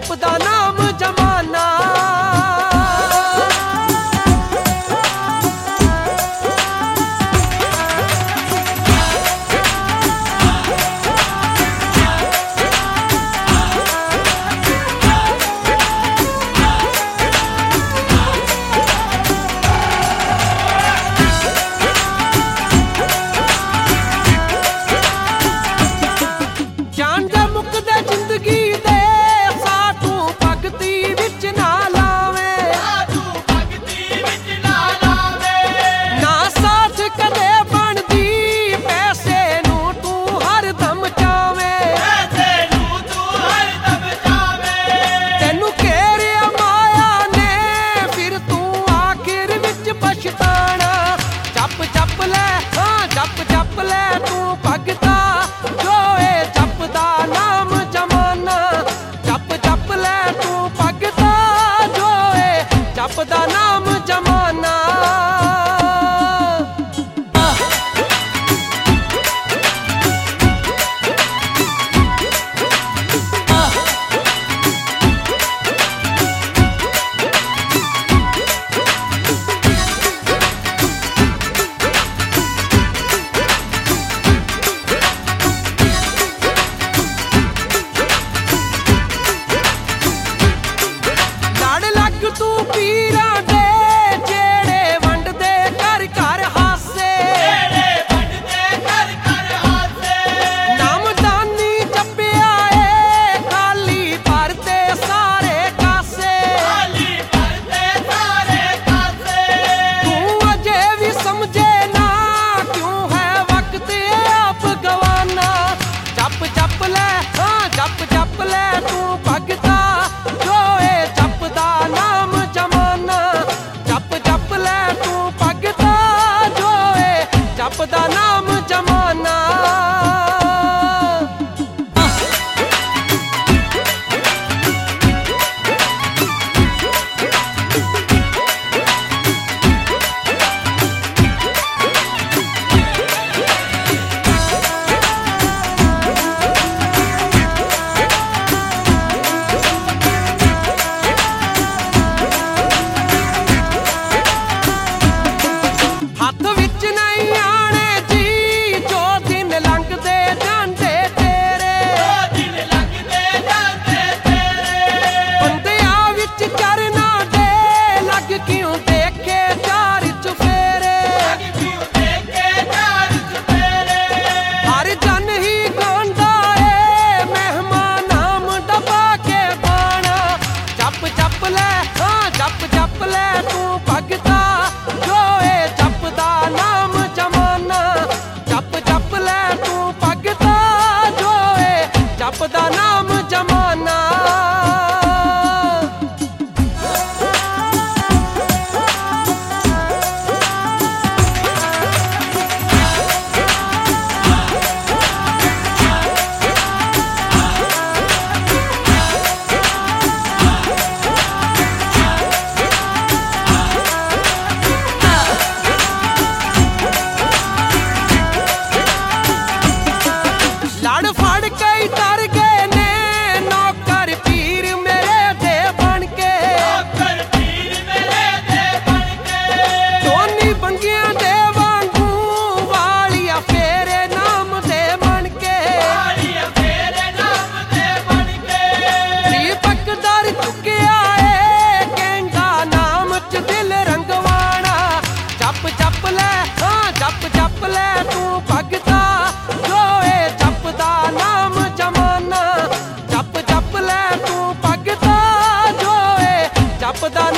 जपदा नाम जमाना। जानदा मुकदा जिंदगी दे साधू भगती विच ना लावे, ना साथ कदे बनदी पैसे नूं तू हरदम चावे, तैनू घेरिया माया ने फिर तू आखिर विच पछताना। जप जप ले हाँ जप जप ले तू भगता जो ए जपदा नाम जमाना। जप जप ले तू भगता जो ए जपदा नाम जमाना। लड़ लग तू पीरां दे जेड़े वंडदे घर घर हासे, नामदानी जपिया ए खाली भरते सारे कासे। तू अजे भी समझे ना क्यों है वक्त ये आप गवाना। जप जप ले हाँ जप जप ले तू भगता जो ए जपदा नाम जमाना। जप जप ले तू भगता जो ए जपदा नाम जमाना। हथ विच नहीं आने जी जो दिन लंघदे जांदे तेरे, बंदियां विच चरना दे लग क्यों देखे चार चुफेरे। हर जन ही गांदा ए मेहमान नाम दबा के बाणा। जप जप ले हाँ जप जप ले तू भगता जो ए जपदा नाम जमाना। जप जप ले तू भगता जो ए जपदा नाम जमाना। लड़ फड़ कई तर गए ने नौकर पीर मेरे दे बन के, दोनी बंगियां दे वांगू वालिया फेरे नाम दे मन के। दीपक दर चुकिया ए कहंदा नाम च दिल रंगवाना। जप जप ले हाँ जप जप ले तू भगता जो ए जपदा नाम जमाना। जप जप ले तू भगता जो ए जपदा